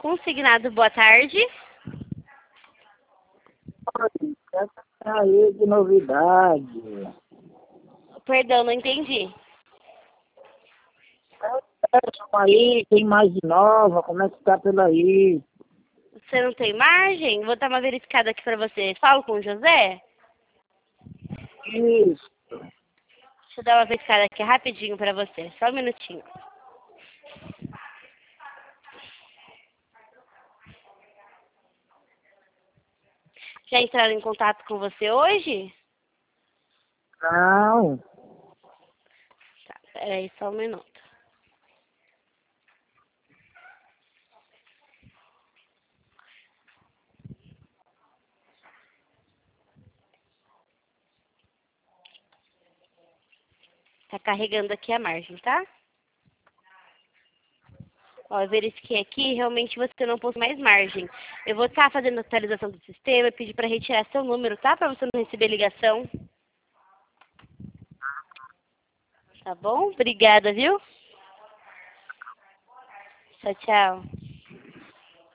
consignado. Boa tarde. Aí, que novidade. Perdão, não entendi. Aí, tem mais de nova, como é que tá pela aí? Você não tem margem? Vou dar uma verificada aqui para você. Falo com o José? Isso. Deixa eu dar uma verificada aqui rapidinho para você. Só um minutinho. Já entraram em contato com você hoje? Não, Tá, peraí, só um minuto. Tá carregando aqui a margem, tá? Ó, eu verifiquei aqui, realmente você não possui mais margem. Eu vou estar fazendo a atualização do sistema e pedir para retirar seu número, tá? Para você não receber ligação. Tá bom? Obrigada, viu? Tchau, tchau.